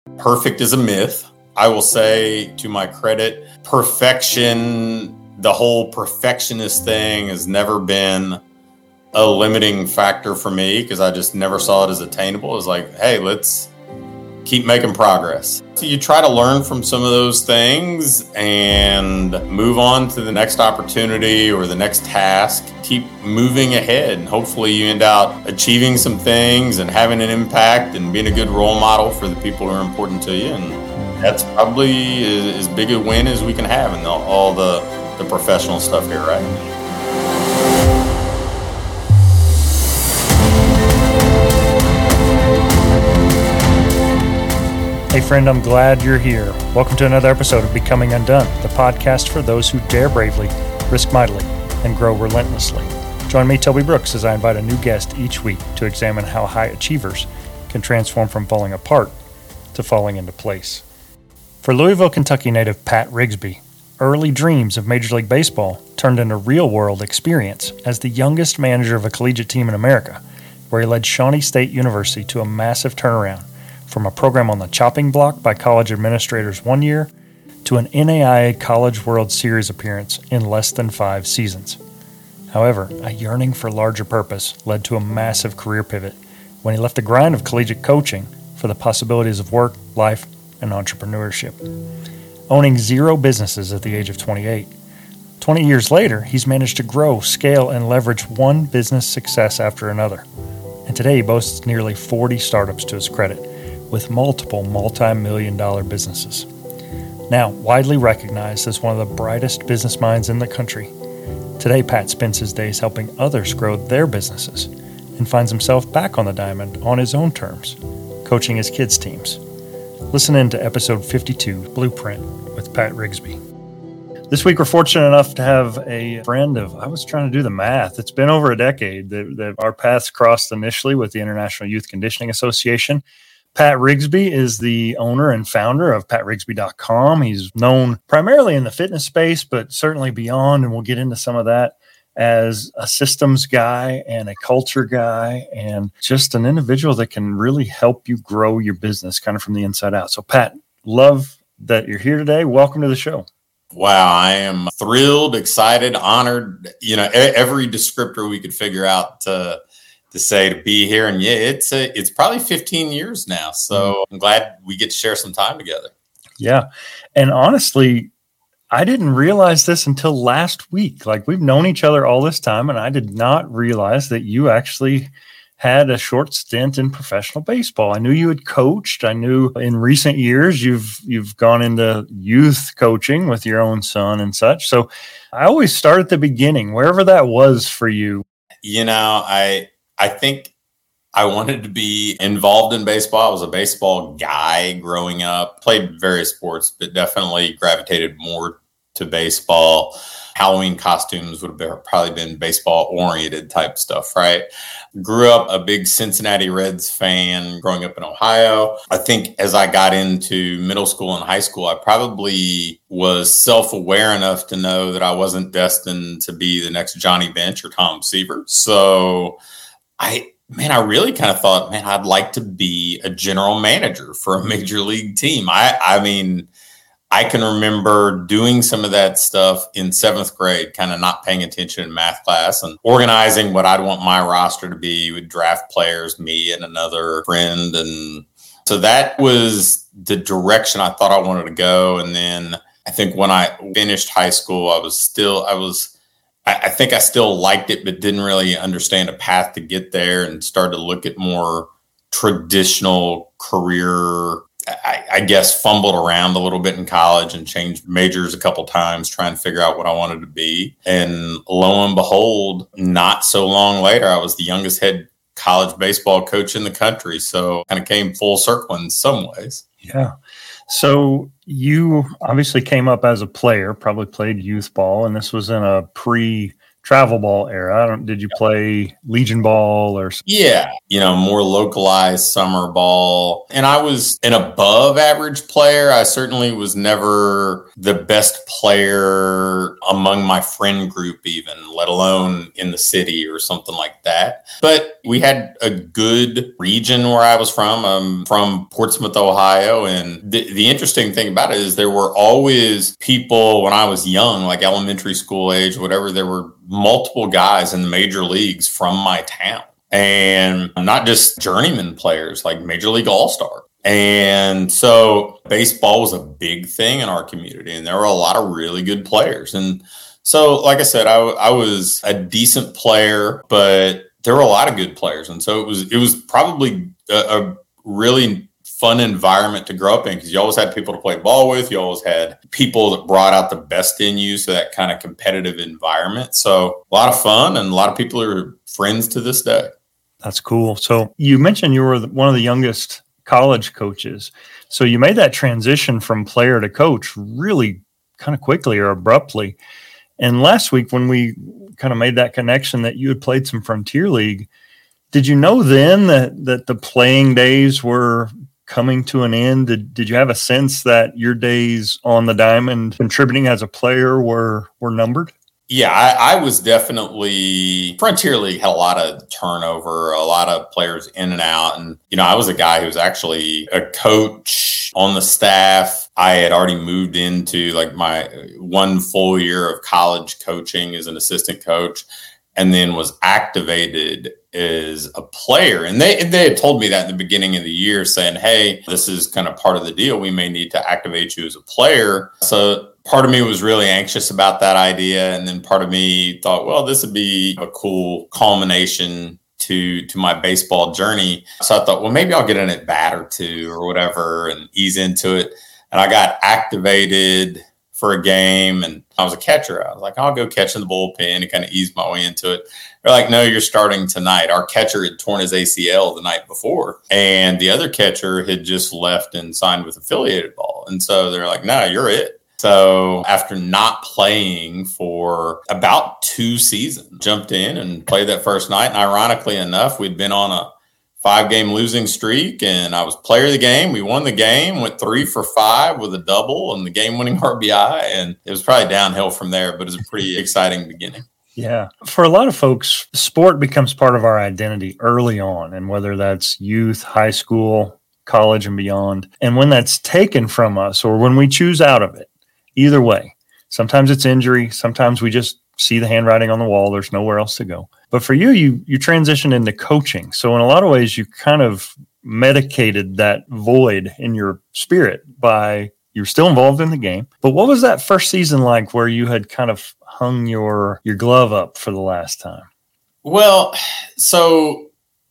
Perfect is a myth. I will say, to my credit, perfection, the whole perfectionist thing has never been a limiting factor for me because I just never saw it as attainable. It's like, hey, let's keep making progress. So you try to learn from some of those things and move on to the next opportunity or the next task. Keep moving ahead, and hopefully you end up achieving some things and having an impact and being a good role model for the people who are important to you. And that's probably as big a win as we can have in all the professional stuff here, right? Hey friend, I'm glad you're here. Welcome to another episode of Becoming Undone, the podcast for those who dare bravely, risk mightily, and grow relentlessly. Join me, Toby Brooks, as I invite a new guest each week to examine how high achievers can transform from falling apart to falling into place. For Louisville, Kentucky native Pat Rigsby, early dreams of Major League Baseball turned into real-world experience as the youngest manager of a collegiate team in America, where he led Shawnee State University to a massive turnaround from a program on the chopping block by college administrators one year to an NAIA College World Series appearance in less than 5 seasons. However, a yearning for larger purpose led to a massive career pivot when he left the grind of collegiate coaching for the possibilities of work, life, and entrepreneurship. Owning 0 businesses at the age of 28. 20 years later, he's managed to grow, scale, and leverage one business success after another. And today he boasts nearly 40 startups to his credit, with multiple multi-million-dollar businesses. Now widely recognized as one of the brightest business minds in the country, today Pat spends his days helping others grow their businesses and finds himself back on the diamond on his own terms, coaching his kids' teams. Listen in to episode 52, Blueprint, with Pat Rigsby. This week we're fortunate enough to have a friend of, I was trying to do the math, it's been over a decade that our paths crossed initially with the International Youth Conditioning Association. Pat Rigsby is the owner and founder of PatRigsby.com. He's known primarily in the fitness space, but certainly beyond, and we'll get into some of that, as a systems guy and a culture guy and just an individual that can really help you grow your business kind of from the inside out. So Pat, love that you're here today. Welcome to the show. Wow, I am thrilled, excited, honored, every descriptor we could figure out to say to be here. And yeah, it's probably 15 years now. So I'm glad we get to share some time together. Yeah. And honestly, I didn't realize this until last week. Like, we've known each other all this time, and I did not realize that you actually had a short stint in professional baseball. I knew you had coached. I knew in recent years you've gone into youth coaching with your own son and such. So I always start at the beginning, wherever that was for you. I think I wanted to be involved in baseball. I was a baseball guy growing up, played various sports, but definitely gravitated more to baseball. Halloween costumes would have probably been baseball-oriented type stuff, right? Grew up a big Cincinnati Reds fan growing up in Ohio. I think as I got into middle school and high school, I probably was self-aware enough to know that I wasn't destined to be the next Johnny Bench or Tom Seaver. So I really kind of thought, I'd like to be a general manager for a major league team. I can remember doing some of that stuff in 7th grade, kind of not paying attention in math class and organizing what I'd want my roster to be. We'd draft players, me and another friend. And so that was the direction I thought I wanted to go. And then I think when I finished high school, I think I still liked it, but didn't really understand a path to get there, and started to look at more traditional career. I guess fumbled around a little bit in college and changed majors a couple times trying to figure out what I wanted to be. And lo and behold, not so long later, I was the youngest head college baseball coach in the country. So kind of came full circle in some ways. Yeah. So you obviously came up as a player, probably played youth ball, and this was in a travel ball era. Did you play Legion ball or? Yeah, more localized summer ball. And I was an above average player. I certainly was never the best player among my friend group, even, let alone in the city or something like that. But we had a good region where I was from. I'm from Portsmouth, Ohio. And the interesting thing about it is there were always people when I was young, like elementary school age, whatever, there were multiple guys in the major leagues from my town. And not just journeyman players, like Major League All-Star. And so baseball was a big thing in our community, and there were a lot of really good players. And so, like I said, I was a decent player, but there were a lot of good players. And so it was probably a really fun environment to grow up in, because you always had people to play ball with. You always had people that brought out the best in you. So that kind of competitive environment. So a lot of fun, and a lot of people are friends to this day. That's cool. So you mentioned you were one of the youngest college coaches. So you made that transition from player to coach really kind of quickly or abruptly. And last week when we kind of made that connection that you had played some Frontier League, did you know then that the playing days were coming to an end? Did you have a sense that your days on the diamond contributing as a player were numbered? Yeah, I was definitely, Frontier League had a lot of turnover, a lot of players in and out. And, I was a guy who was actually a coach on the staff. I had already moved into like my one full year of college coaching as an assistant coach, and then was activated as a player. And they had told me that in the beginning of the year, saying, hey, this is kind of part of the deal. We may need to activate you as a player. So part of me was really anxious about that idea. And then part of me thought, well, this would be a cool culmination to my baseball journey. So I thought, well, maybe I'll get an at bat or two or whatever and ease into it. And I got activated for a game, and I was a catcher. I was like, I'll go catch in the bullpen and kind of ease my way into it. They're like, no, you're starting tonight. Our catcher had torn his ACL the night before, and the other catcher had just left and signed with Affiliated Ball. And so they're like, no, you're it. So after not playing for about 2 seasons, jumped in and played that first night. And ironically enough, we'd been on a 5-game losing streak, and I was player of the game. We won the game, went 3 for 5 with a double and the game-winning RBI. And it was probably downhill from there, but it was a pretty exciting beginning. Yeah. For a lot of folks, sport becomes part of our identity early on, and whether that's youth, high school, college, and beyond. And when that's taken from us, or when we choose out of it, either way, sometimes it's injury, sometimes we just see the handwriting on the wall, there's nowhere else to go. But for you transitioned into coaching. So in a lot of ways, you kind of medicated that void in your spirit by you're still involved in the game. But what was that first season like where you had kind of hung your glove up for the last time? Well, so,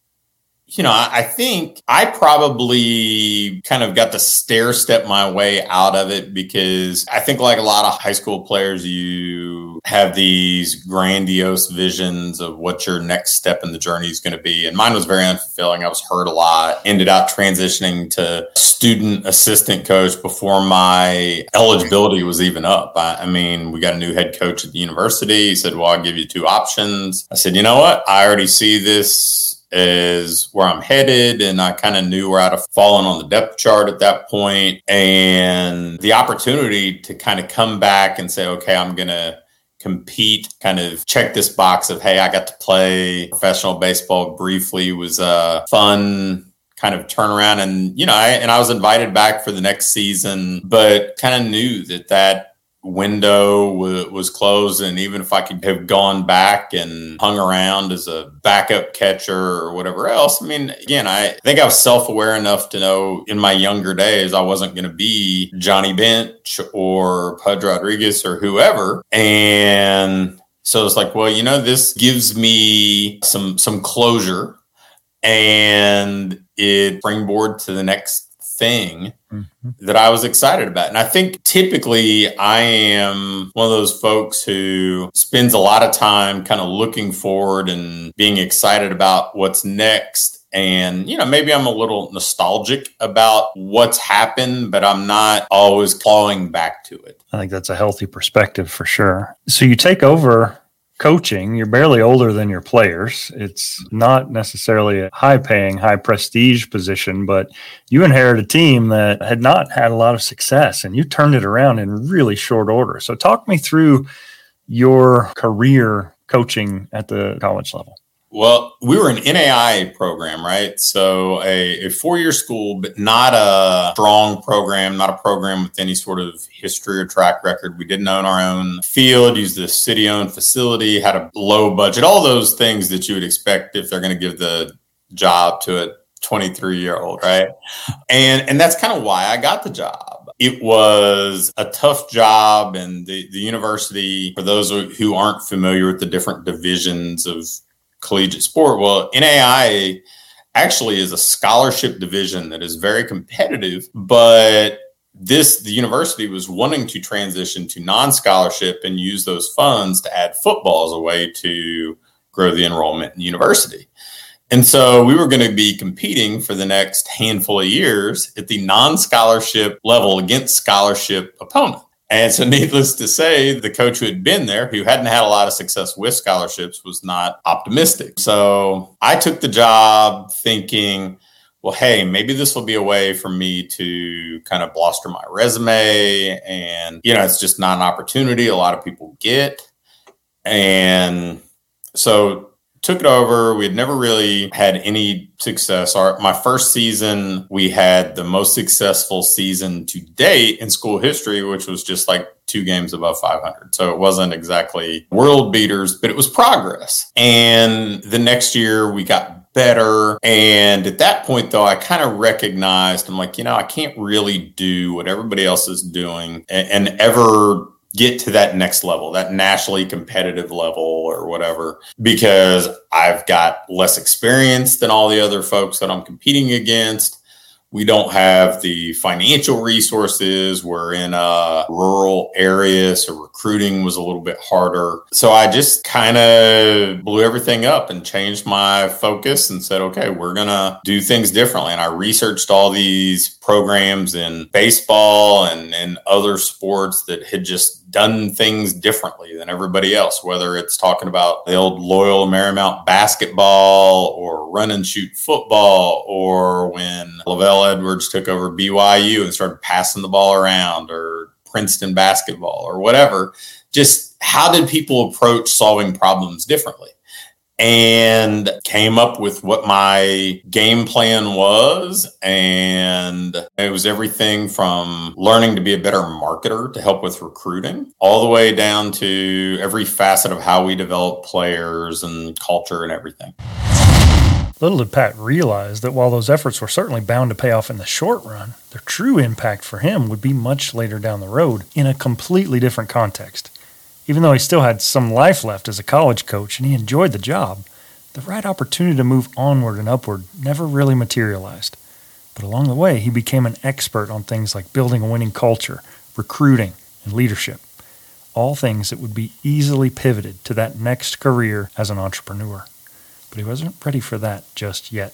I think I probably kind of got to stair step my way out of it, because I think like a lot of high school players, you have these grandiose visions of what your next step in the journey is going to be. And mine was very unfulfilling. I was hurt a lot, ended up transitioning to student assistant coach before my eligibility was even up. I mean, we got a new head coach at the university. He said, well, I'll give you 2 options. I said, you know what? I already see this is where I'm headed. And I kind of knew where I'd have fallen on the depth chart at that point. And the opportunity to kind of come back and say, okay, I'm going to compete, kind of check this box of, hey, I got to play professional baseball briefly, was a fun kind of turnaround. And, I was invited back for the next season, but kind of knew that window was closed. And even if I could have gone back and hung around as a backup catcher or whatever else, I mean, again, I think I was self-aware enough to know in my younger days I wasn't going to be Johnny Bench or Pudge Rodriguez or whoever. And so it's like, well, this gives me some closure, and it springboard to the next thing that I was excited about. And I think typically I am one of those folks who spends a lot of time kind of looking forward and being excited about what's next. And, maybe I'm a little nostalgic about what's happened, but I'm not always clawing back to it. I think that's a healthy perspective for sure. So you take over coaching, you're barely older than your players. It's not necessarily a high-paying, high-prestige position, but you inherit a team that had not had a lot of success, and you turned it around in really short order. So talk me through your career coaching at the college level. Well, we were an NAIA program, right? So a 4-year school, but not a strong program, not a program with any sort of history or track record. We didn't own our own field, used the city-owned facility, had a low budget, all those things that you would expect if they're going to give the job to a 23-year-old, right? And that's kind of why I got the job. It was a tough job, and the university, for those who aren't familiar with the different divisions of collegiate sport, well, NAIA actually is a scholarship division that is very competitive, but the university was wanting to transition to non-scholarship and use those funds to add football as a way to grow the enrollment in the university. And so we were going to be competing for the next handful of years at the non-scholarship level against scholarship opponents. And so needless to say, the coach who had been there, who hadn't had a lot of success with scholarships, was not optimistic. So I took the job thinking, well, hey, maybe this will be a way for me to kind of bluster my resume. And, it's just not an opportunity a lot of people get. And so took it over. We had never really had any success. My first season, we had the most successful season to date in school history, which was just like 2 games above 500. So it wasn't exactly world beaters, but it was progress. And the next year we got better. And at that point, though, I kind of recognized, I'm like, I can't really do what everybody else is doing and ever get to that next level, that nationally competitive level or whatever, because I've got less experience than all the other folks that I'm competing against. We don't have the financial resources. We're in a rural area, so recruiting was a little bit harder. So I just kind of blew everything up and changed my focus and said, okay, we're going to do things differently. And I researched all these programs in baseball and other sports that had just done things differently than everybody else, whether it's talking about the old Loyola Marymount basketball or run and shoot football, or when Lavelle Edwards took over BYU and started passing the ball around, or Princeton basketball or whatever. Just how did people approach solving problems differently? And came up with what my game plan was. And it was everything from learning to be a better marketer to help with recruiting, all the way down to every facet of how we develop players and culture and everything. Little did Pat realize that while those efforts were certainly bound to pay off in the short run, their true impact for him would be much later down the road in a completely different context. Even though he still had some life left as a college coach and he enjoyed the job, the right opportunity to move onward and upward never really materialized. But along the way, he became an expert on things like building a winning culture, recruiting, and leadership. All things that would be easily pivoted to that next career as an entrepreneur. But he wasn't ready for that just yet.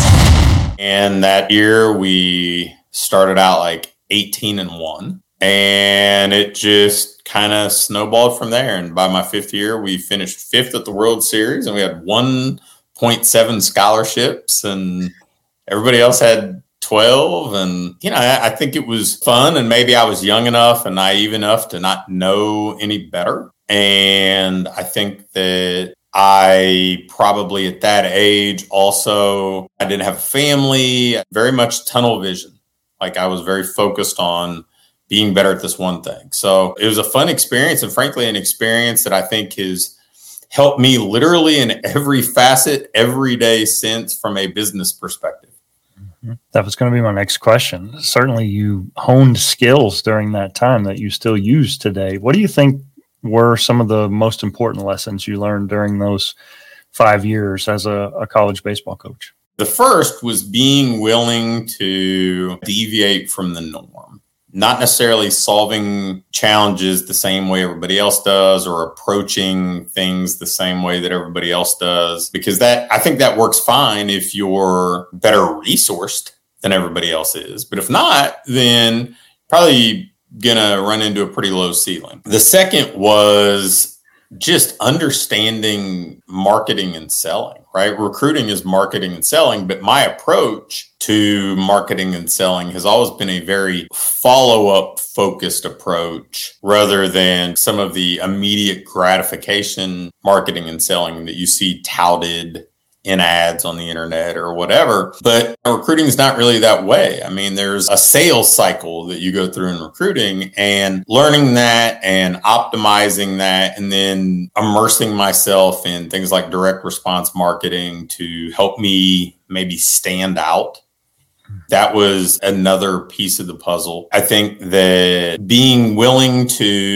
And that year we started out like 18-1. And it just kind of snowballed from there. And by my 5th year, we finished 5th at the World Series, and we had 1.7 scholarships, and everybody else had 12. And, I think it was fun, and maybe I was young enough and naive enough to not know any better. And I think that I probably at that age also, I didn't have a family, very much tunnel vision. Like I was very focused on being better at this one thing. So it was a fun experience, and frankly, an experience that I think has helped me literally in every facet, every day since, from a business perspective. Mm-hmm. That was going to be my next question. Certainly you honed skills during that time that you still use today. What do you think were some of the most important lessons you learned during those 5 years as a college baseball coach? The first was being willing to deviate from the norm. Not necessarily solving challenges the same way everybody else does, or approaching things the same way that everybody else does, because I think that works fine if you're better resourced than everybody else is. But if not, then probably going to run into a pretty low ceiling. The second was just understanding marketing and selling, right? Recruiting is marketing and selling, but my approach to marketing and selling has always been a very follow-up focused approach rather than some of the immediate gratification marketing and selling that you see touted in ads on the internet or whatever. But recruiting is not really that way. I mean, there's a sales cycle that you go through in recruiting, and learning that and optimizing that, and then immersing myself in things like direct response marketing to help me maybe stand out. That was another piece of the puzzle. I think that being willing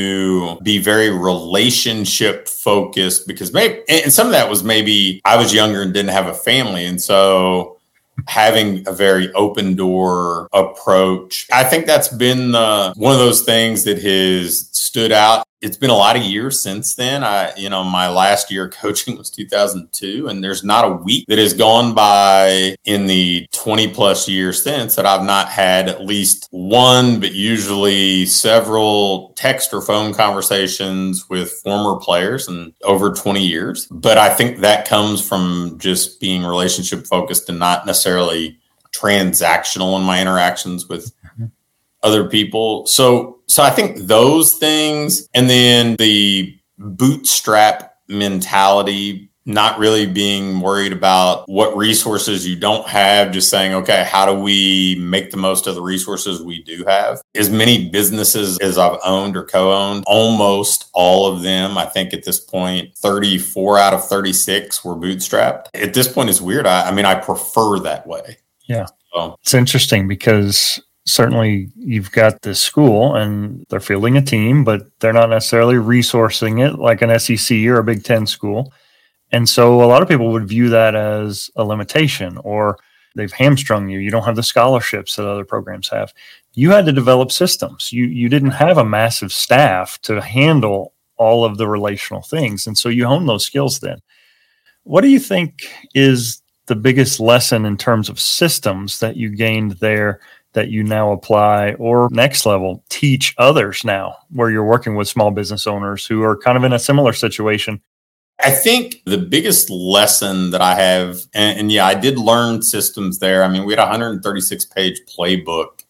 to be very relationship focused, because maybe, and some of that was maybe I was younger and didn't have a family. And so having a very open door approach, I think that's been one of those things that has stood out. It's been a lot of years since then. My last year coaching was 2002, and there's not a week that has gone by in the 20 plus years since that I've not had at least one, but usually several text or phone conversations with former players in over 20 years. But I think that comes from just being relationship focused and not necessarily transactional in my interactions with other people. So I think those things, and then the bootstrap mentality, not really being worried about what resources you don't have, just saying, okay, how do we make the most of the resources we do have? As many businesses as I've owned or co-owned, almost all of them, I think at this point, 34 out of 36 were bootstrapped. At this point, it's weird. I prefer that way. Yeah. So it's interesting because certainly you've got this school and they're fielding a team, but they're not necessarily resourcing it like an SEC or a Big Ten school. And so a lot of people would view that as a limitation, or they've hamstrung you. You don't have the scholarships that other programs have. You had to develop systems. You didn't have a massive staff to handle all of the relational things. And so you hone those skills then. What do you think is the biggest lesson in terms of systems that you gained there that you now apply, or next level, teach others now, where you're working with small business owners who are kind of in a similar situation? I think the biggest lesson that I have, and I did learn systems there. I mean, we had a 136-page playbook,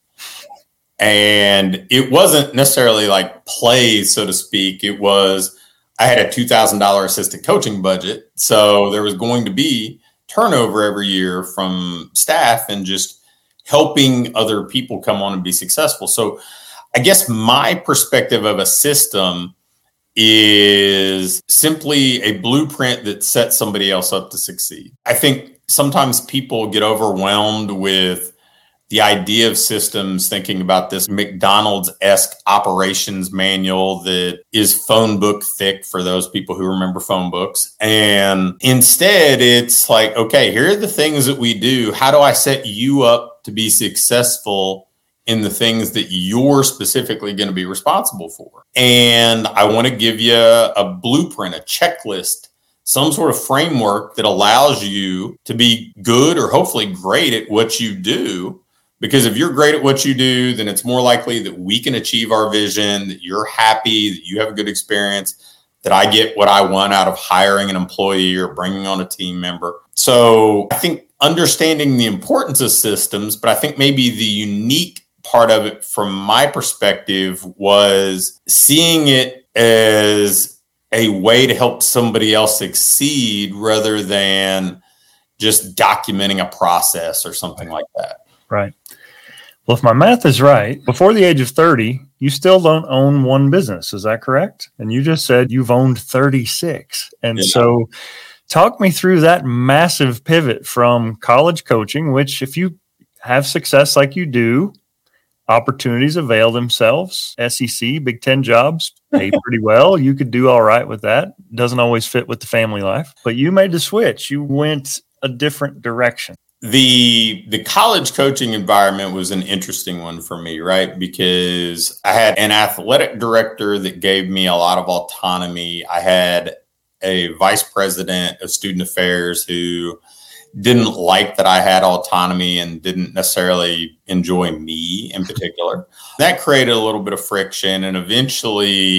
and it wasn't necessarily like plays, so to speak. It was, I had a $2,000 assistant coaching budget. So there was going to be turnover every year from staff and just helping other people come on and be successful. So I guess my perspective of a system is simply a blueprint that sets somebody else up to succeed. I think sometimes people get overwhelmed with the idea of systems, thinking about this McDonald's-esque operations manual that is phone book thick for those people who remember phone books. And instead, it's like, okay, here are the things that we do. How do I set you up to be successful in the things that you're specifically going to be responsible for? And I want to give you a blueprint, a checklist, some sort of framework that allows you to be good or hopefully great at what you do. Because if you're great at what you do, then it's more likely that we can achieve our vision, that you're happy, that you have a good experience, that I get what I want out of hiring an employee or bringing on a team member. So I think understanding the importance of systems, but I think maybe the unique part of it from my perspective was seeing it as a way to help somebody else succeed rather than just documenting a process or something like that. Right. Well, if my math is right, before the age of 30, you still don't own one business. Is that correct? And you just said you've owned 36. And so talk me through that massive pivot from college coaching, which if you have success like you do, opportunities avail themselves. SEC, Big Ten jobs pay pretty well. You could do all right with that. Doesn't always fit with the family life. But you made the switch. You went a different direction. The college coaching environment was an interesting one for me, right? Because I had an athletic director that gave me a lot of autonomy. I had a vice president of student affairs who didn't like that I had autonomy and didn't necessarily enjoy me in particular. That created a little bit of friction. And eventually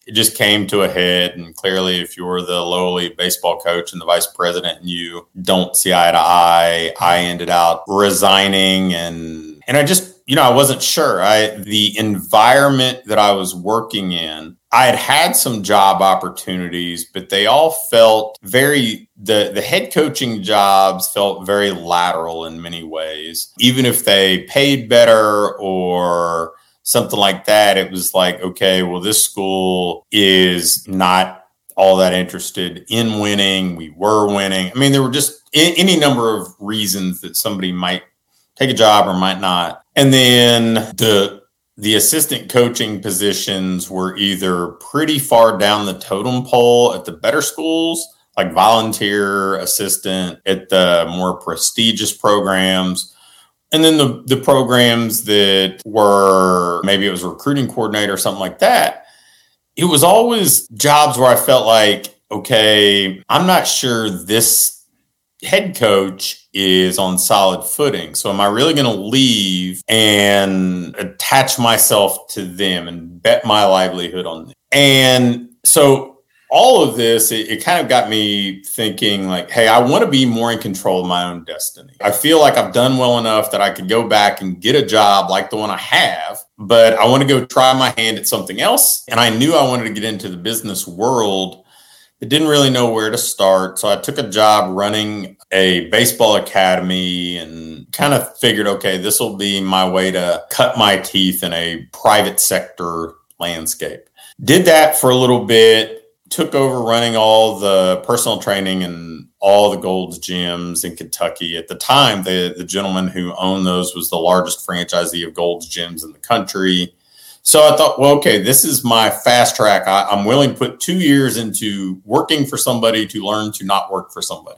it just came to a head. And clearly, if you're the lowly baseball coach and the vice president and you don't see eye to eye, I ended up resigning. And I just, I wasn't sure. The environment that I was working in, I had some job opportunities, but they all felt the head coaching jobs felt very lateral in many ways. Even if they paid better or something like that, it was like, okay, well, this school is not all that interested in winning. We were winning. I mean, there were just any number of reasons that somebody might take a job or might not. And then the assistant coaching positions were either pretty far down the totem pole at the better schools, like volunteer assistant at the more prestigious programs. And then the programs that were, maybe it was a recruiting coordinator or something like that. It was always jobs where I felt like, okay, I'm not sure this head coach is on solid footing. So am I really going to leave and attach myself to them and bet my livelihood on them? And so all of this, it kind of got me thinking like, hey, I want to be more in control of my own destiny. I feel like I've done well enough that I could go back and get a job like the one I have, but I want to go try my hand at something else. And I knew I wanted to get into the business world, but didn't really know where to start. So I took a job running a baseball academy and kind of figured, okay, this will be my way to cut my teeth in a private sector landscape. Did that for a little bit, took over running all the personal training and all the Gold's gyms in Kentucky. At the time, the gentleman who owned those was the largest franchisee of Gold's gyms in the country. So I thought, well, okay, this is my fast track. I'm willing to put 2 years into working for somebody to learn to not work for somebody.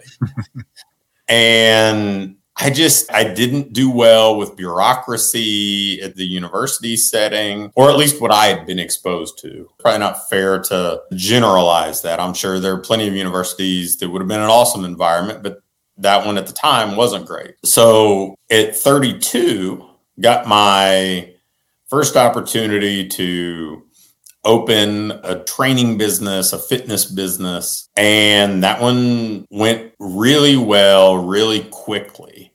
And I didn't do well with bureaucracy at the university setting, or at least what I had been exposed to. Probably not fair to generalize that. I'm sure there are plenty of universities that would have been an awesome environment, but that one at the time wasn't great. So at 32, got my first opportunity to open a training business, a fitness business. And that one went really well, really quickly.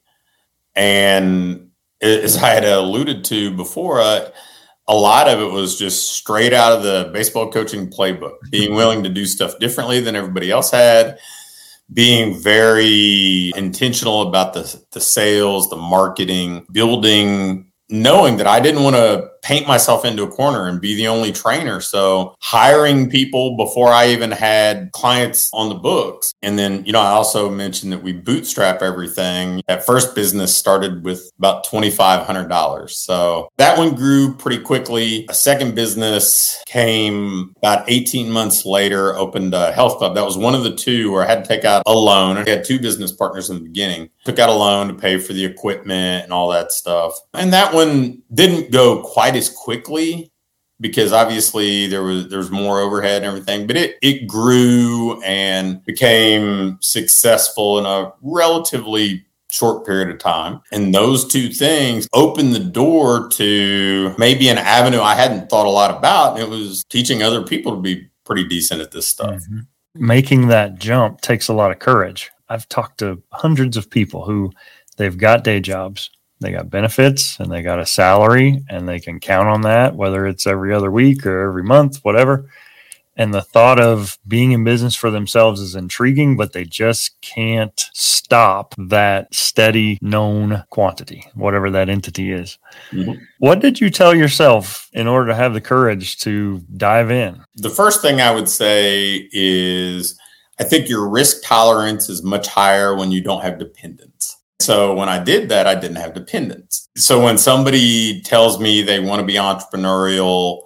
And as I had alluded to before, a lot of it was just straight out of the baseball coaching playbook, being willing to do stuff differently than everybody else had, being very intentional about the sales, the marketing, building, knowing that I didn't want to paint myself into a corner and be the only trainer. So hiring people before I even had clients on the books. And then, I also mentioned that we bootstrap everything. That first business started with about $2,500. So that one grew pretty quickly. A second business came about 18 months later, opened a health club. That was one of the two where I had to take out a loan. I had two business partners in the beginning. Took out a loan to pay for the equipment and all that stuff. And that one didn't go quite as quickly because obviously there was more overhead and everything, but it grew and became successful in a relatively short period of time. And those two things opened the door to maybe an avenue I hadn't thought a lot about. And it was teaching other people to be pretty decent at this stuff. Mm-hmm. Making that jump takes a lot of courage. I've talked to hundreds of people who they've got day jobs. They got benefits and they got a salary and they can count on that, whether it's every other week or every month, whatever. And the thought of being in business for themselves is intriguing, but they just can't stop that steady known quantity, whatever that entity is. Mm-hmm. What did you tell yourself in order to have the courage to dive in? The first thing I would say is I think your risk tolerance is much higher when you don't have dependents. So when I did that, I didn't have dependents. So when somebody tells me they want to be entrepreneurial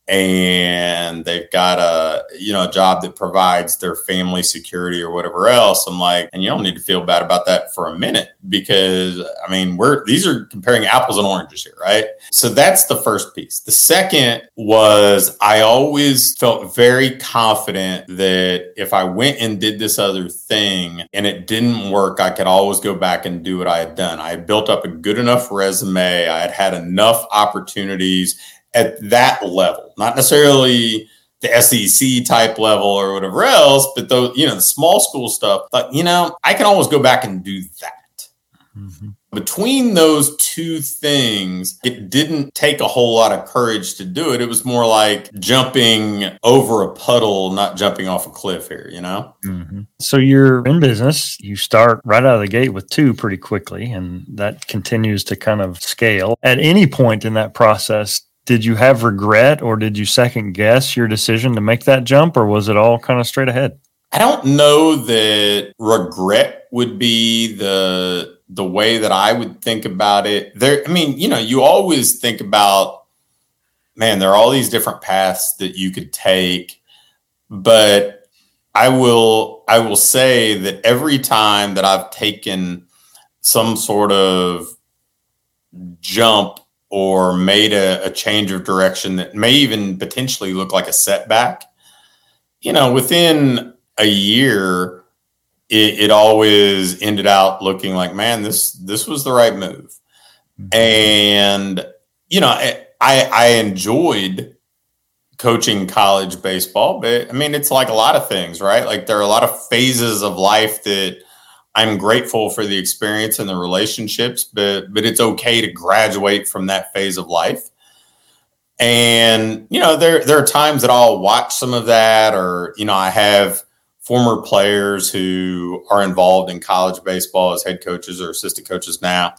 and they've got a job that provides their family security or whatever else, I'm like, and you don't need to feel bad about that for a minute because these are comparing apples and oranges here, right? So that's the first piece. The second was I always felt very confident that if I went and did this other thing and it didn't work, I could always go back and do what I had done. I had built up a good enough resume. I had had enough opportunities at that level, not necessarily the SEC type level or whatever else. But those, the small school stuff, but I can always go back and do that. Mm-hmm. Between those two things, it didn't take a whole lot of courage to do it. It was more like jumping over a puddle, not jumping off a cliff here, Mm-hmm. So you're in business. You start right out of the gate with 2 pretty quickly, and that continues to kind of scale. At any point in that process, did you have regret or did you second guess your decision to make that jump, or was it all kind of straight ahead? I don't know that regret would be the way that I would think about it. You always think about, man, there are all these different paths that you could take, but I will say that every time that I've taken some sort of jump or made a change of direction that may even potentially look like a setback, within a year, it always ended out looking like, man, this was the right move. Mm-hmm. And, I enjoyed coaching college baseball, but it's like a lot of things, right? Like there are a lot of phases of life that I'm grateful for the experience and the relationships, but it's okay to graduate from that phase of life. And, there are times that I'll watch some of that, or, I have former players who are involved in college baseball as head coaches or assistant coaches now.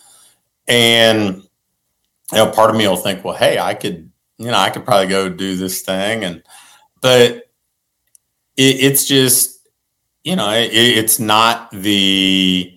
And, part of me will think, well, hey, I could probably go do this thing. But it's just, it's not the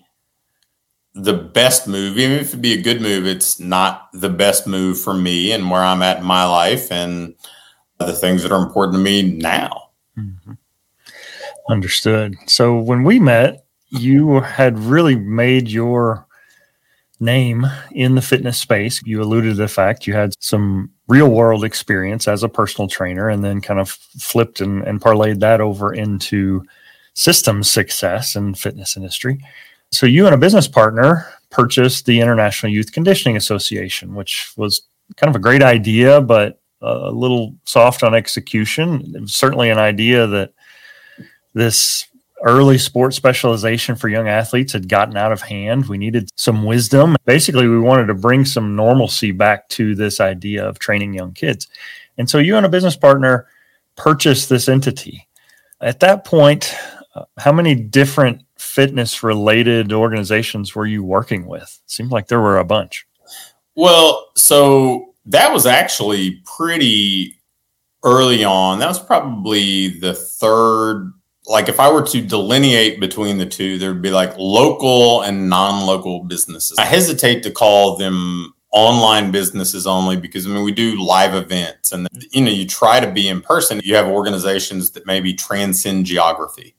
best move. Even if it'd be a good move, it's not the best move for me and where I'm at in my life and the things that are important to me now. Mm-hmm. Understood. So when we met, you had really made your name in the fitness space. You alluded to the fact you had some real world experience as a personal trainer and then kind of flipped and parlayed that over into systems success in fitness industry. So you and a business partner purchased the International Youth Conditioning Association, which was kind of a great idea, but a little soft on execution. It was certainly an idea that this early sports specialization for young athletes had gotten out of hand. We needed some wisdom. Basically, we wanted to bring some normalcy back to this idea of training young kids. And so you and a business partner purchased this entity. At that point, how many different fitness-related organizations were you working with? It seemed like there were a bunch. Well, so that was actually pretty early on. That was probably the third. Like if I were to delineate between the two, there'd be like local and non-local businesses. I hesitate to call them online businesses only because, we do live events and, you try to be in person. You have organizations that maybe transcend geography.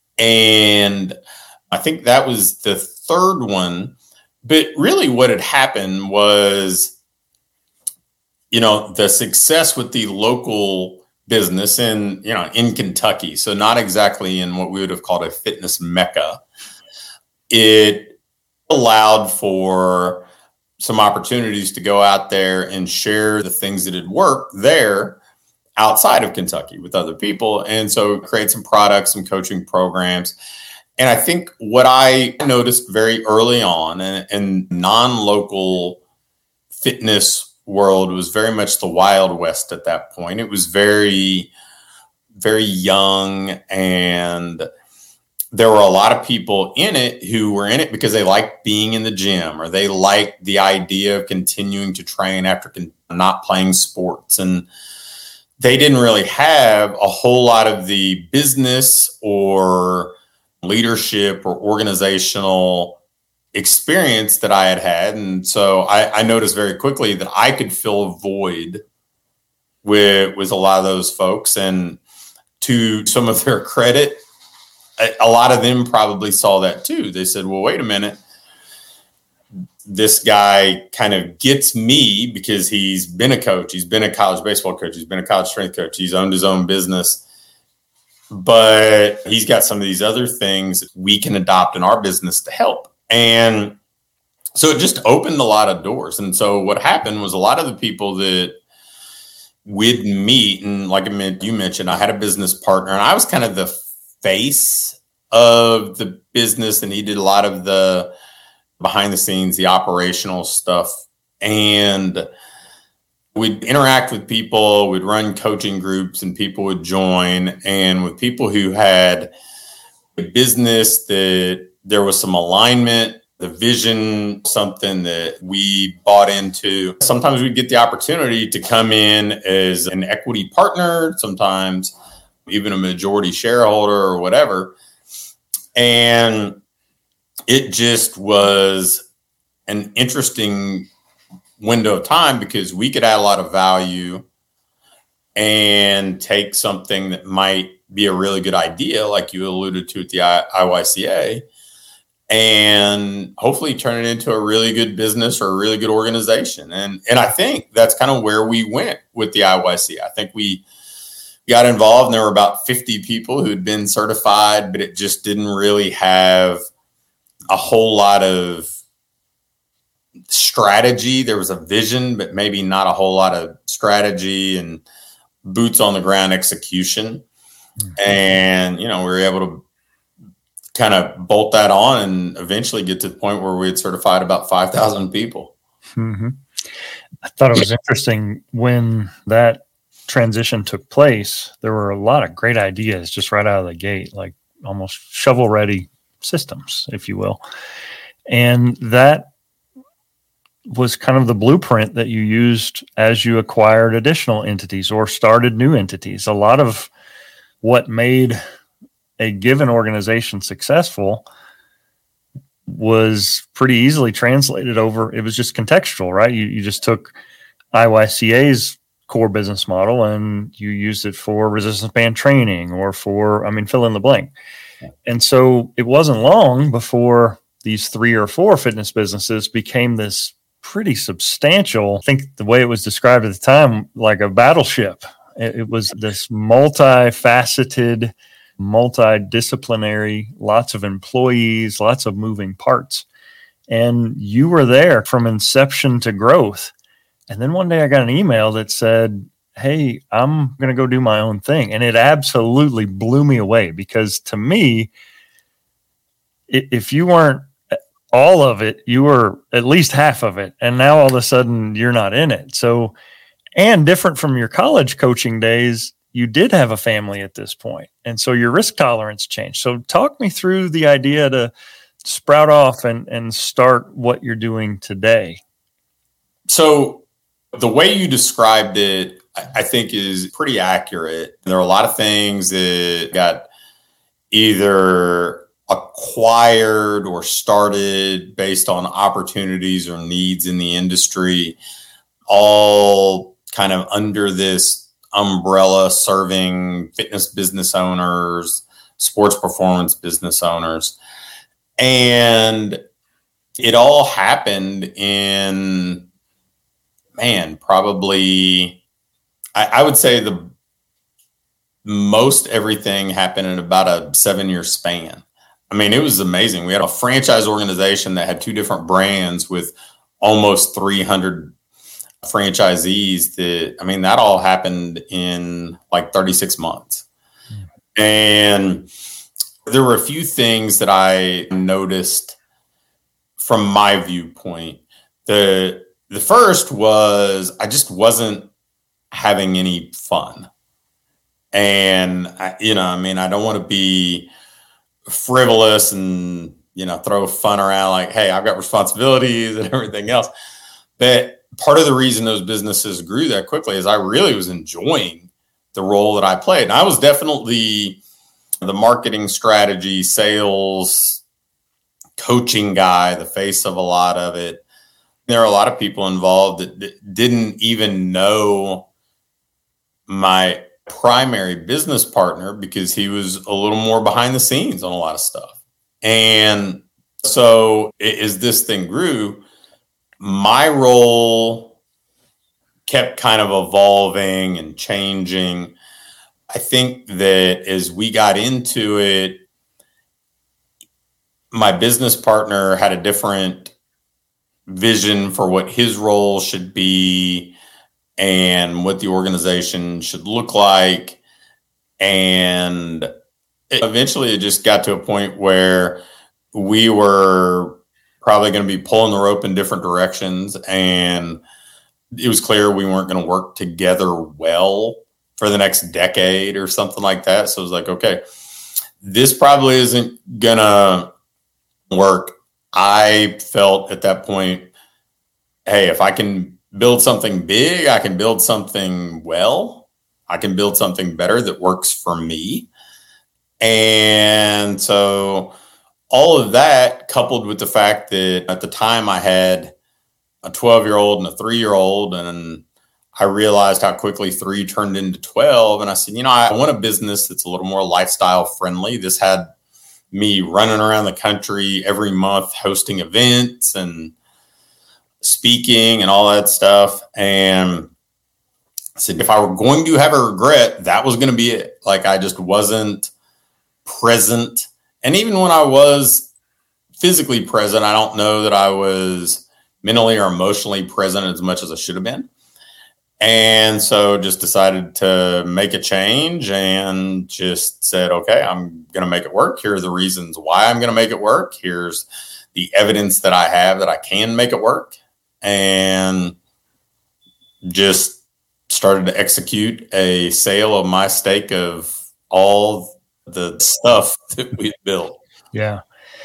And I think that was the third one. But really what had happened was, the success with the local business in Kentucky. So not exactly in what we would have called a fitness mecca. It allowed for some opportunities to go out there and share the things that had worked there outside of Kentucky with other people. And so create some products, some coaching programs. And I think what I noticed very early on in non-local fitness world was very much the Wild West at that point. It was very, very young, and there were a lot of people in it who were in it because they liked being in the gym or they liked the idea of continuing to train after not playing sports. And they didn't really have a whole lot of the business or leadership or organizational experience that I had. And so I noticed very quickly that I could fill a void with a lot of those folks. And to some of their credit, a lot of them probably saw that too. They said, well, wait a minute. This guy kind of gets me because he's been a coach. He's been a college baseball coach. He's been a college strength coach. He's owned his own business. But he's got some of these other things that we can adopt in our business to help. And so it just opened a lot of doors. And so what happened was a lot of the people that we'd meet, and like you mentioned, I had a business partner, and I was kind of the face of the business, and he did a lot of the behind the scenes, the operational stuff. And we'd interact with people, we'd run coaching groups, and people would join. And with people who had a business that there was some alignment, the vision, something that we bought into, sometimes we'd get the opportunity to come in as an equity partner, sometimes even a majority shareholder or whatever. And it just was an interesting window of time because we could add a lot of value and take something that might be a really good idea, like you alluded to at the IYCA, and hopefully turn it into a really good business or a really good organization. And I think that's kind of where we went with the IYC. I think we got involved, and there were about 50 people who had been certified, but it just didn't really have a whole lot of strategy. There was a vision, but maybe not a whole lot of strategy and boots on the ground execution. Mm-hmm. And, we were able to kind of bolt that on and eventually get to the point where we had certified about 5,000 people. Mm-hmm. I thought it was interesting when that transition took place. There were a lot of great ideas just right out of the gate, like almost shovel ready systems, if you will. And that was kind of the blueprint that you used as you acquired additional entities or started new entities. A lot of what made a given organization successful was pretty easily translated over. It was just contextual, right? You just took IYCA's core business model and you used it for resistance band training or for, fill in the blank. And so it wasn't long before these 3 or 4 fitness businesses became this pretty substantial, I think the way it was described at the time, like a battleship. It was this multifaceted, multidisciplinary, lots of employees, lots of moving parts. And you were there from inception to growth. And then one day I got an email that said, hey, I'm going to go do my own thing. And it absolutely blew me away because to me, if you weren't all of it, you were at least half of it. And now all of a sudden you're not in it. So, and different from your college coaching days, you did have a family at this point. And so your risk tolerance changed. So talk me through the idea to sprout off and start what you're doing today. So the way you described it, I think is pretty accurate. There are a lot of things that got either acquired or started based on opportunities or needs in the industry, all kind of under this umbrella serving fitness business owners, sports performance business owners. And it all happened in, probably, I would say the most everything happened in about a 7-year span. It was amazing. We had a franchise organization that had 2 different brands with almost 300 franchisees that all happened in like 36 months. Mm-hmm. And there were a few things that I noticed from my viewpoint. The first was I just wasn't having any fun. And I don't want to be frivolous and, throw fun around like, hey, I've got responsibilities and everything else. But part of the reason those businesses grew that quickly is I really was enjoying the role that I played. And I was definitely the marketing strategy, sales, coaching guy, the face of a lot of it. There are a lot of people involved that didn't even know my primary business partner because he was a little more behind the scenes on a lot of stuff. And so as this thing grew, my role kept kind of evolving and changing. I think that as we got into it, my business partner had a different vision for what his role should be. and what the organization should look like. And eventually it just got to a point where we were probably going to be pulling the rope in different directions. And it was clear we weren't going to work together well for the next decade or something like that. So it was like, okay, this probably isn't going to work. I felt at that point, hey, if I can build something big, I can build something well, I can build something better that works for me. And so all of that, coupled with the fact that at the time I had a 12-year-old and a 3-year-old, and I realized how quickly 3 turned into 12. And I said, I want a business that's a little more lifestyle friendly. This had me running around the country every month, hosting events and speaking and all that stuff. And I said, if I were going to have a regret, that was going to be it. Like, I just wasn't present. And even when I was physically present, I don't know that I was mentally or emotionally present as much as I should have been. And so just decided to make a change and just said, okay, I'm going to make it work. Here are the reasons why I'm going to make it work. Here's the evidence that I have that I can make it work. And just started to execute a sale of my stake of all the stuff that we built. Yeah.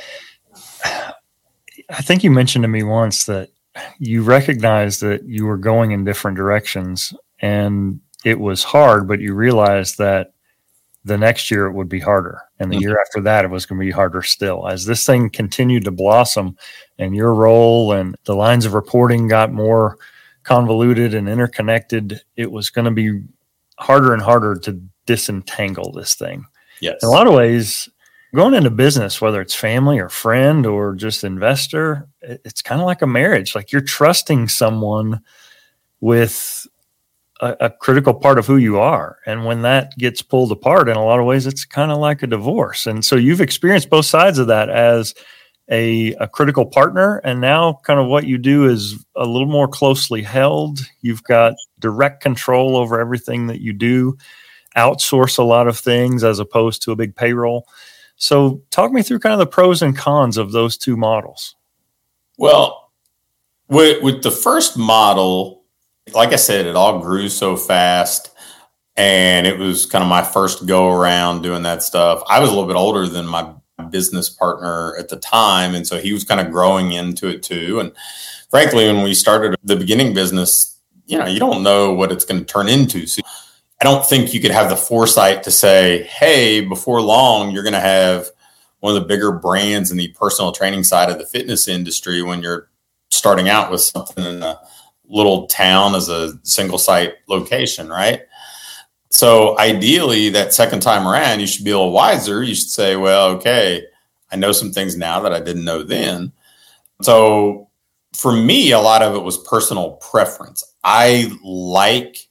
I think you mentioned to me once that you recognized that you were going in different directions and it was hard, but you realized that the next year it would be harder. And the year after that, it was going to be harder still. As this thing continued to blossom and your role and the lines of reporting got more convoluted and interconnected, it was going to be harder and harder to disentangle this thing. Yes. In a lot of ways, going into business, whether it's family or friend or just investor, it's kind of like a marriage. Like, you're trusting someone with a critical part of who you are. And when that gets pulled apart, in a lot of ways, it's kind of like a divorce. And so you've experienced both sides of that as a critical partner. And now kind of what you do is a little more closely held. You've got direct control over everything that you do, outsource a lot of things as opposed to a big payroll. So talk me through kind of the pros and cons of those two models. Well, with the first model, like I said, it all grew so fast, and it was kind of my first go around doing that stuff. I was a little bit older than my business partner at the time, and so he was kind of growing into it too. And frankly, when we started the beginning business, you don't know what it's going to turn into. So I don't think you could have the foresight to say, hey, before long, you're going to have one of the bigger brands in the personal training side of the fitness industry when you're starting out with something in a little town as a single site location, right? So ideally, that second time around, you should be a little wiser. You should say, well, okay, I know some things now that I didn't know then. So for me, a lot of it was personal preference. I like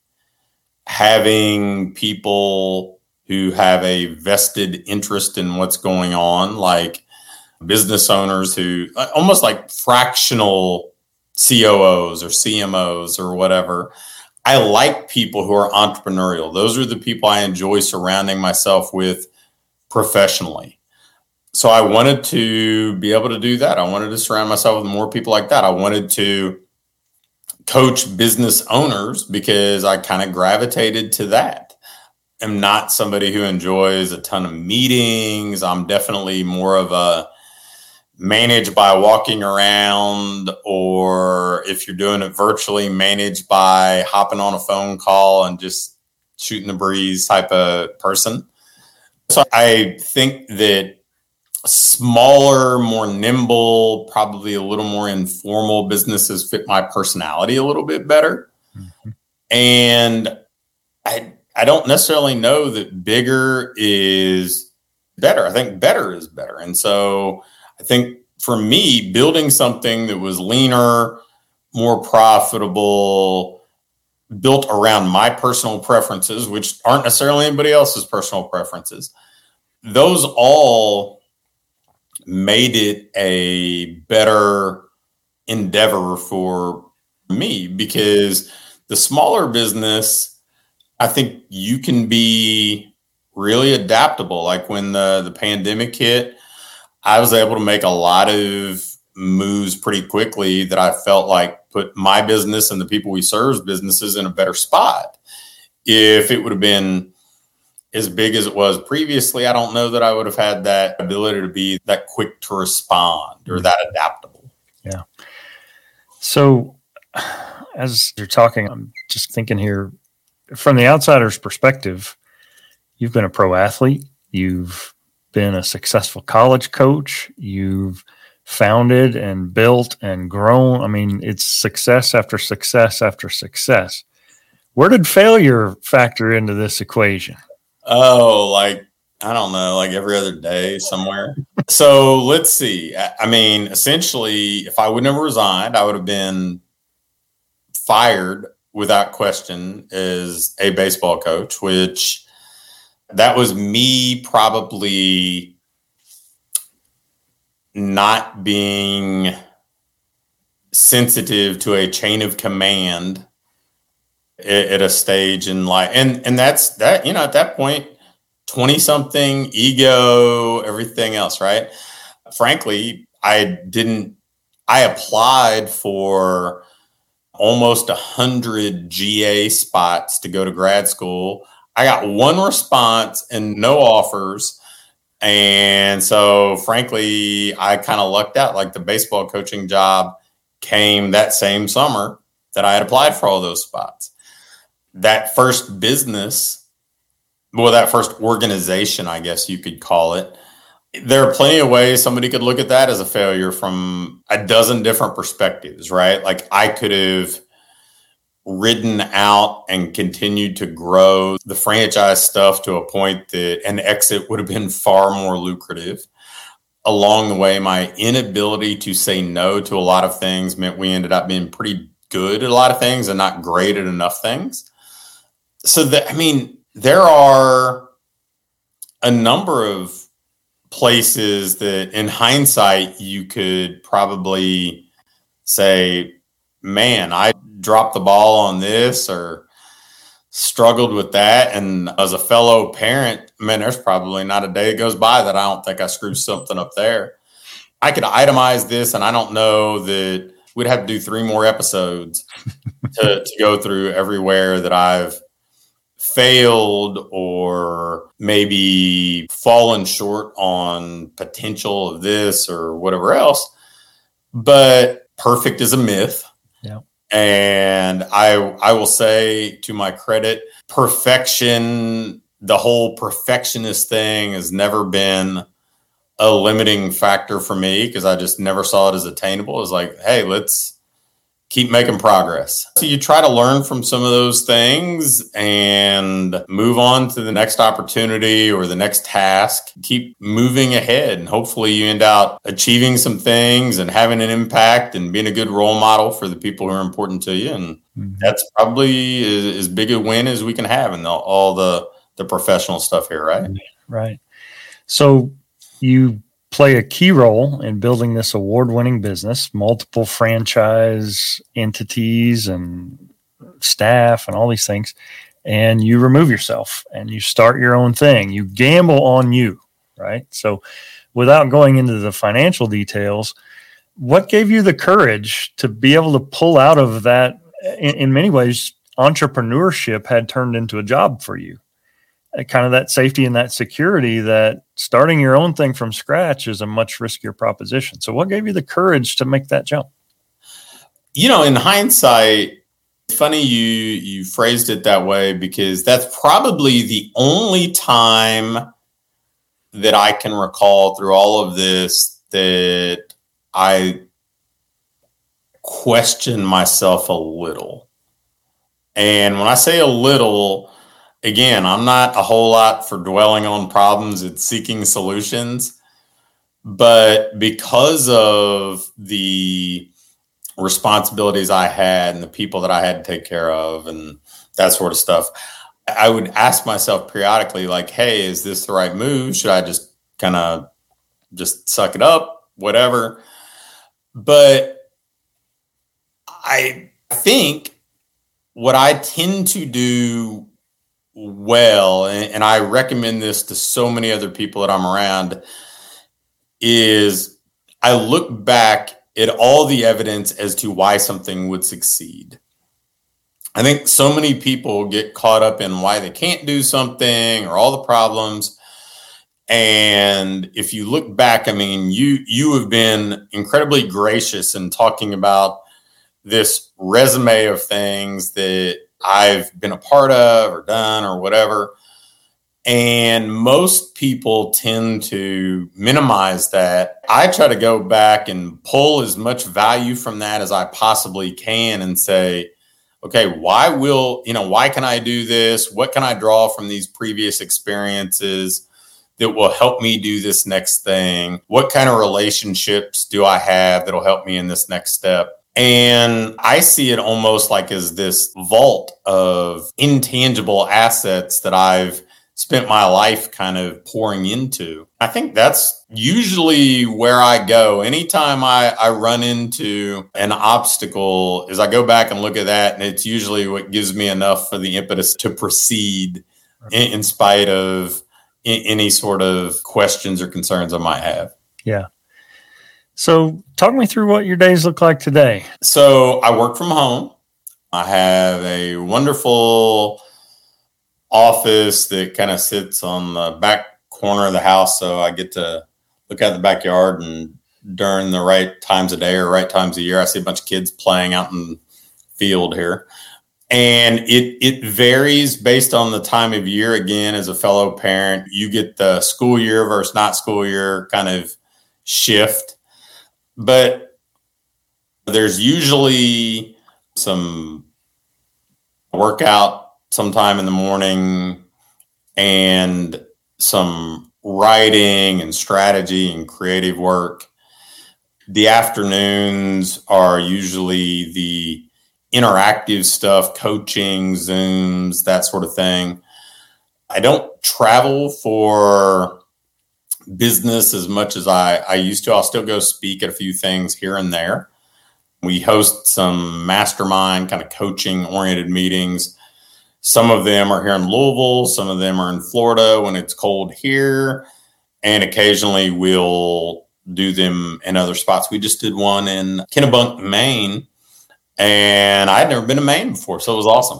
having people who have a vested interest in what's going on, like business owners who almost like fractional COOs or CMOs or whatever. I like people who are entrepreneurial. Those are the people I enjoy surrounding myself with professionally. So I wanted to be able to do that. I wanted to surround myself with more people like that. I wanted to coach business owners because I kind of gravitated to that. I'm not somebody who enjoys a ton of meetings. I'm definitely more of a manage by walking around, or if you're doing it virtually, manage by hopping on a phone call and just shooting the breeze type of person. So I think that smaller, more nimble, probably a little more informal businesses fit my personality a little bit better. Mm-hmm. And I don't necessarily know that bigger is better. I think better is better. And so I think for me, building something that was leaner, more profitable, built around my personal preferences, which aren't necessarily anybody else's personal preferences, those all made it a better endeavor for me, because The smaller business, I think you can be really adaptable. Like when the pandemic hit, I was able to make a lot of moves pretty quickly that I felt like put my business and the people we serve's businesses in a better spot. If it would have been as big as it was previously, I don't know that I would have had that ability to be that quick to respond or that adaptable. Yeah. So as you're talking, I'm just thinking here from the outsider's perspective, you've been a pro athlete. You've been a successful college coach. You've founded and built and grown. I mean, it's success after success after success. Where did failure factor into this equation? Oh, like, I don't know, like every other day somewhere. So let's see. I mean, essentially, if I wouldn't have resigned, I would have been fired without question as a baseball coach, which that was me probably not being sensitive to a chain of command at a stage in life. And that's that, you know, at that point, 20 something, ego, everything else, right? Frankly, I applied for almost 100 GA spots to go to grad school. I got one response and no offers. And so frankly, I kind of lucked out. Like the baseball coaching job came that same summer that I had applied for all those spots. That first business, well, that first organization, I guess you could call it. There are plenty of ways somebody could look at that as a failure from a dozen different perspectives, right? Like I could have ridden out and continued to grow the franchise stuff to a point that an exit would have been far more lucrative. Along the way, my inability to say no to a lot of things meant we ended up being pretty good at a lot of things and not great at enough things. So that, I mean, there are a number of places that in hindsight, you could probably say, man, I dropped the ball on this or struggled with that. And as a fellow parent, man, there's probably not a day goes by that I don't think I screwed something up there. I could itemize this, and I don't know that we'd have to do 3 more episodes to go through everywhere that I've failed or maybe fallen short on potential of this or whatever else. But perfect is a myth. Yeah. And I will say, to my credit, perfection, the whole perfectionist thing has never been a limiting factor for me because I just never saw it as attainable. It's like, hey, let's keep making progress. So you try to learn from some of those things and move on to the next opportunity or the next task. Keep moving ahead, and hopefully you end up achieving some things and having an impact and being a good role model for the people who are important to you. And that's probably as big a win as we can have in all the professional stuff here, right? Right. So you play a key role in building this award-winning business, multiple franchise entities and staff and all these things, and you remove yourself and you start your own thing. You gamble on you, right? So without going into the financial details, what gave you the courage to be able to pull out of that? In many ways, entrepreneurship had turned into a job for you. Kind of that safety and that security that starting your own thing from scratch is a much riskier proposition. So what gave you the courage to make that jump? You know, in hindsight, it's funny you phrased it that way because that's probably the only time that I can recall through all of this that I question myself a little. And when I say a little, again, I'm not a whole lot for dwelling on problems. It's seeking solutions. But because of the responsibilities I had and the people that I had to take care of and that sort of stuff, I would ask myself periodically, like, hey, is this the right move? Should I just kind of just suck it up? Whatever. But I think what I tend to do well, and I recommend this to so many other people that I'm around, is I look back at all the evidence as to why something would succeed. I think so many people get caught up in why they can't do something or all the problems. And if you look back, I mean, you have been incredibly gracious in talking about this resume of things that I've been a part of or done or whatever. And most people tend to minimize that. I try to go back and pull as much value from that as I possibly can and say, okay, why can I do this? What can I draw from these previous experiences that will help me do this next thing? What kind of relationships do I have that'll help me in this next step? And I see it almost like as this vault of intangible assets that I've spent my life kind of pouring into. I think that's usually where I go. Anytime I run into an obstacle is I go back and look at that, and it's usually what gives me enough for the impetus to proceed in spite of any sort of questions or concerns I might have. Yeah. So talk me through what your days look like today. So I work from home. I have a wonderful office that kind of sits on the back corner of the house. So I get to look out the backyard, and during the right times of day or right times of year, I see a bunch of kids playing out in the field here. And it varies based on the time of year. Again, as a fellow parent, you get the school year versus not school year kind of shift. But there's usually some workout sometime in the morning and some writing and strategy and creative work. The afternoons are usually the interactive stuff, coaching, Zooms, that sort of thing. I don't travel for business as much as I used to. I'll still go speak at a few things here and there. We host some mastermind kind of coaching oriented meetings. Some of them are here in Louisville. Some of them are in Florida when it's cold here. And occasionally we'll do them in other spots. We just did one in Kennebunk, Maine. And I had never been to Maine before, so it was awesome.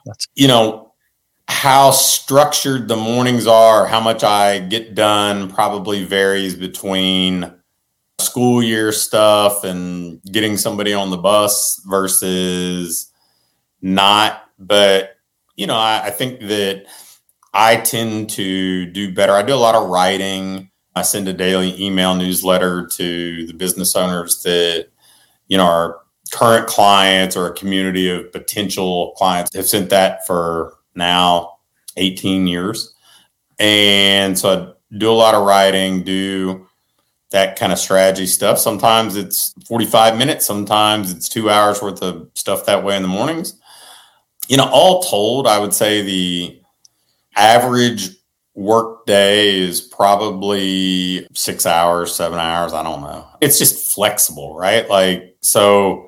How structured the mornings are, how much I get done probably varies between school year stuff and getting somebody on the bus versus not. But, I think that I tend to do better. I do a lot of writing. I send a daily email newsletter to the business owners that, are current clients or a community of potential clients. Have sent that for now 18 years. And so I do a lot of writing, do that kind of strategy stuff. Sometimes it's 45 minutes. Sometimes it's 2 hours worth of stuff that way in the mornings. All told, I would say the average work day is probably 6 hours, 7 hours. I don't know. It's just flexible, right? So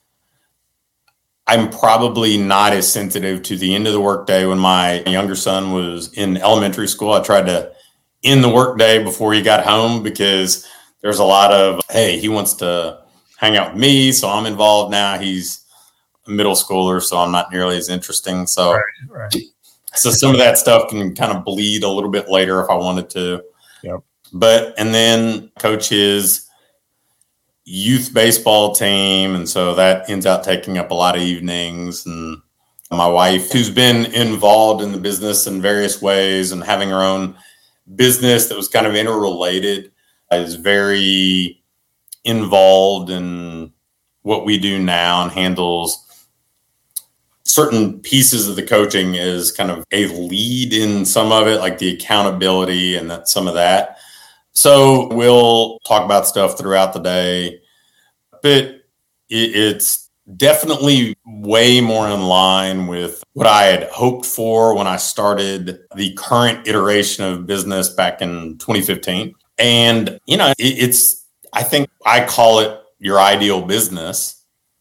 I'm probably not as sensitive to the end of the workday. When my younger son was in elementary school, I tried to end the workday before he got home because there's a lot of, hey, he wants to hang out with me, so I'm involved now. He's a middle schooler, so I'm not nearly as interesting. So, right. So some of that stuff can kind of bleed a little bit later if I wanted to. Yep. And then coach his youth baseball team. And so that ends up taking up a lot of evenings. And my wife, who's been involved in the business in various ways and having her own business that was kind of interrelated, is very involved in what we do now and handles certain pieces of the coaching as kind of a lead in some of it, like the accountability and some of that. So we'll talk about stuff throughout the day, but it's definitely way more in line with what I had hoped for when I started the current iteration of business back in 2015. And, I think I call it your ideal business.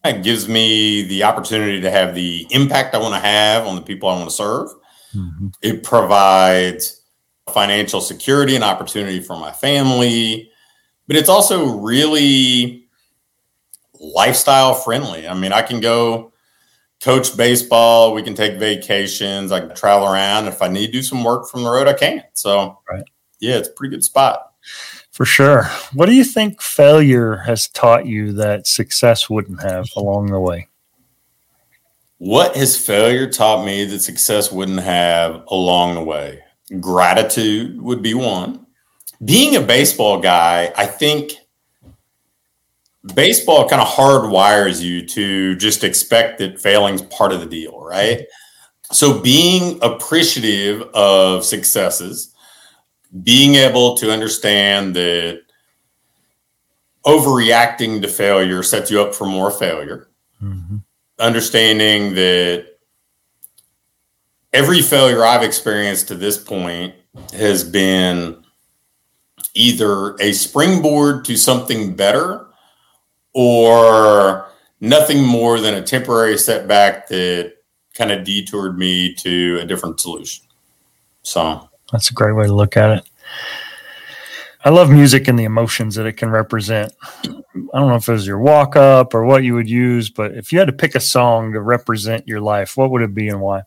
It gives me the opportunity to have the impact I want to have on the people I want to serve. Mm-hmm. It provides financial security and opportunity for my family, but it's also really lifestyle friendly. I mean, I can go coach baseball. We can take vacations. I can travel around. If I need to do some work from the road, I can. So, yeah, it's a pretty good spot. For sure. What do you think failure has taught you that success wouldn't have along the way? What has failure taught me that success wouldn't have along the way? Gratitude would be one. Being a baseball guy, I think baseball kind of hardwires you to just expect that failing's part of the deal, right? So being appreciative of successes, being able to understand that overreacting to failure sets you up for more failure. Mm-hmm. Understanding that every failure I've experienced to this point has been either a springboard to something better or nothing more than a temporary setback that kind of detoured me to a different solution. So that's a great way to look at it. I love music and the emotions that it can represent. I don't know if it was your walk up or what you would use, but if you had to pick a song to represent your life, what would it be and why?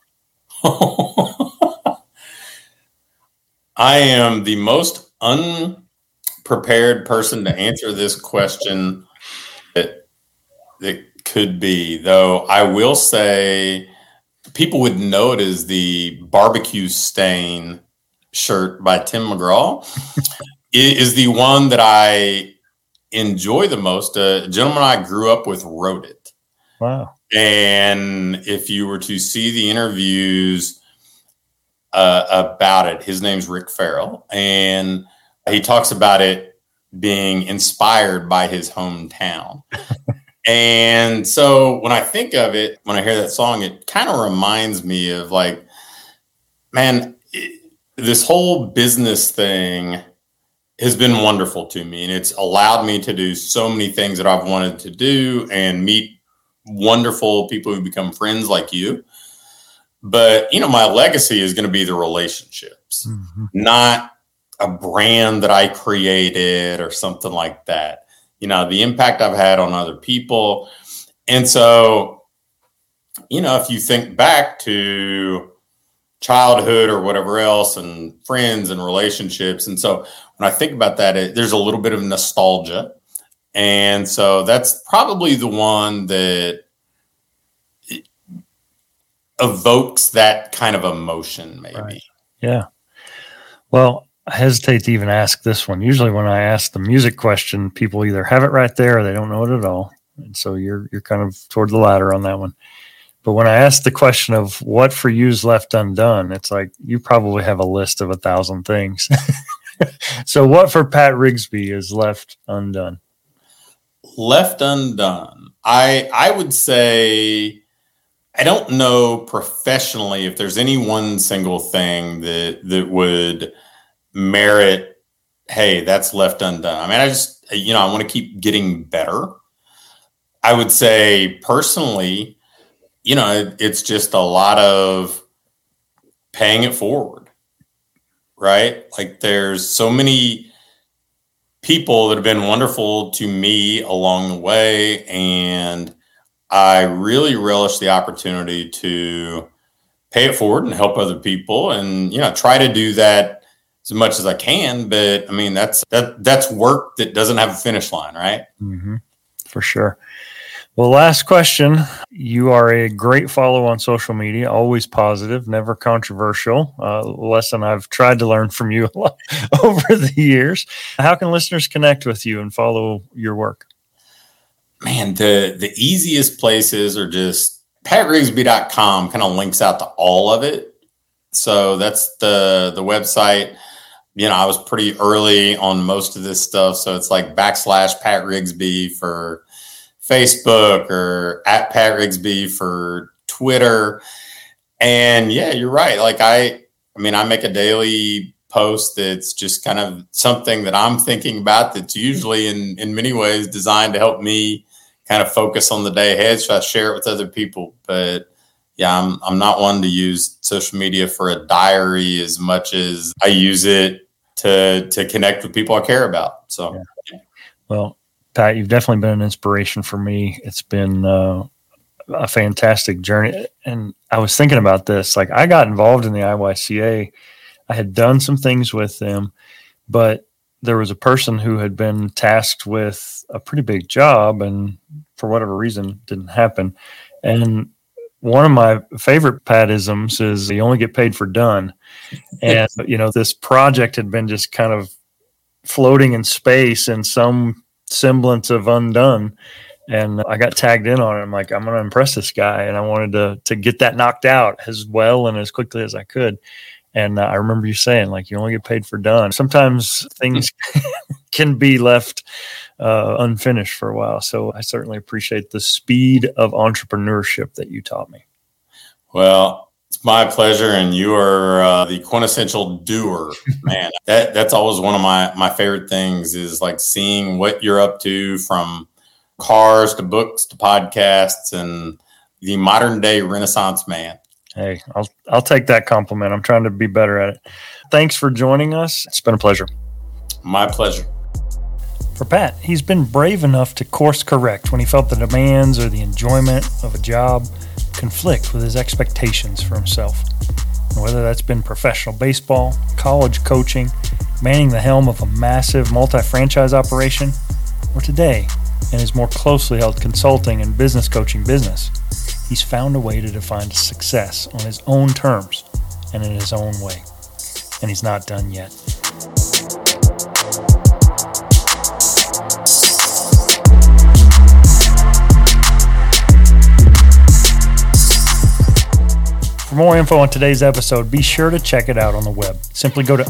I am the most unprepared person to answer this question that could be, though I will say people would know it as the Barbecue Stain shirt by Tim McGraw. It is the one that I enjoy the most. A gentleman I grew up with wrote it. Wow. And if you were to see the interviews about it, his name's Rick Farrell, and he talks about it being inspired by his hometown. And so when I think of it, when I hear that song, it kind of reminds me of like, man, this whole business thing has been wonderful to me, and it's allowed me to do so many things that I've wanted to do and meet wonderful people who become friends like you. But, you know, my legacy is going to be the relationships, not a brand that I created or something like that. You know, the impact I've had on other people. And so, you know, if you think back to childhood or whatever else and friends and relationships. And so when I think about that, there's a little bit of nostalgia. And so that's probably the one that evokes that kind of emotion, maybe. Right. Yeah. Well, I hesitate to even ask this one. Usually when I ask the music question, people either have it right there or they don't know it at all. And so you're kind of toward the latter on that one. But when I ask the question of what for you is left undone, it's like you probably have a list of 1,000 things. So what for Pat Rigsby is left undone? Left undone. I would say, I don't know professionally if there's any one single thing that would merit, hey, that's left undone. I mean, I want to keep getting better. I would say personally, it's just a lot of paying it forward, right? Like there's so many people that have been wonderful to me along the way, and I really relish the opportunity to pay it forward and help other people, and try to do that as much as I can. But I mean, that's work that doesn't have a finish line, right? Mm-hmm. For sure. Well, last question. You are a great follow on social media, always positive, never controversial. Lesson I've tried to learn from you a lot over the years. How can listeners connect with you and follow your work? Man, the easiest places are just patrigsby.com, kind of links out to all of it. So that's the website. I was pretty early on most of this stuff. So it's like / Pat Rigsby for Facebook or at Pat Rigsby for Twitter. And yeah, you're right. Like I make a daily post that's just kind of something that I'm thinking about that's usually in many ways designed to help me kind of focus on the day ahead. Should I share it with other people? But yeah, I'm not one to use social media for a diary as much as I use it to connect with people I care about. So, yeah. Well, Pat, you've definitely been an inspiration for me. It's been a fantastic journey. And I was thinking about this. Like, I got involved in the IYCA. I had done some things with them, but there was a person who had been tasked with a pretty big job and for whatever reason didn't happen. And one of my favorite Patisms is you only get paid for done. And, this project had been just kind of floating in space in some semblance of undone. And I got tagged in on it. I'm like, I'm going to impress this guy. And I wanted to get that knocked out as well and as quickly as I could. And I remember you saying, like, you only get paid for done. Sometimes things can be left unfinished for a while. So I certainly appreciate the speed of entrepreneurship that you taught me. Well, it's my pleasure. And you are the quintessential doer, man. That's always one of my favorite things is like seeing what you're up to, from cars to books to podcasts, and the modern day Renaissance man. Hey, I'll take that compliment. I'm trying to be better at it. Thanks for joining us. It's been a pleasure. My pleasure. For Pat, he's been brave enough to course correct when he felt the demands or the enjoyment of a job conflict with his expectations for himself. And whether that's been professional baseball, college coaching, manning the helm of a massive multi-franchise operation, or today in his more closely held consulting and business coaching business, he's found a way to define success on his own terms and in his own way. And he's not done yet. For more info on today's episode, be sure to check it out on the web. Simply go to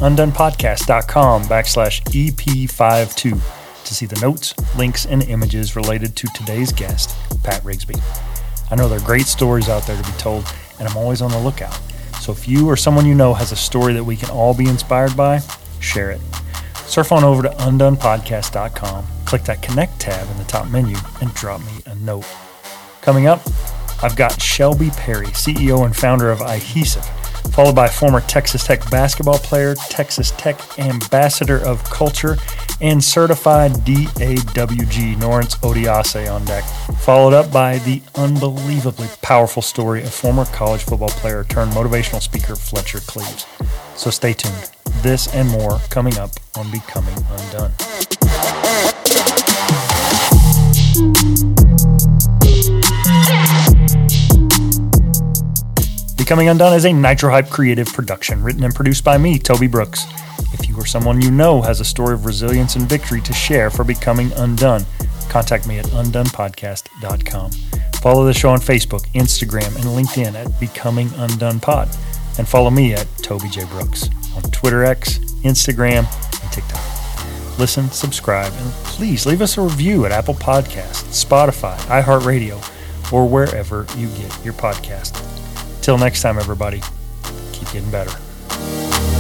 undonepodcast.com/EP52 to see the notes, links, and images related to today's guest, Pat Rigsby. I know there are great stories out there to be told, and I'm always on the lookout. So if you or someone you know has a story that we can all be inspired by, share it. Surf on over to undonepodcast.com, click that Connect tab in the top menu, and drop me a note. Coming up, I've got Shelby Perry, CEO and founder of iHesive, followed by former Texas Tech basketball player, Texas Tech Ambassador of Culture, and certified DAWG, Lawrence Odiase on deck, followed up by the unbelievably powerful story of former college football player turned motivational speaker Fletcher Cleaves. So stay tuned. This and more coming up on Becoming Undone. Becoming Undone is a Nitro Hype creative production written and produced by me, Toby Brooks. If you or someone you know has a story of resilience and victory to share for Becoming Undone, contact me at undonepodcast.com. Follow the show on Facebook, Instagram, and LinkedIn at Becoming Undone Pod. And follow me at Toby J. Brooks on Twitter X, Instagram, and TikTok. Listen, subscribe, and please leave us a review at Apple Podcasts, Spotify, iHeartRadio, or wherever you get your podcast. Till next time, everybody, keep getting better.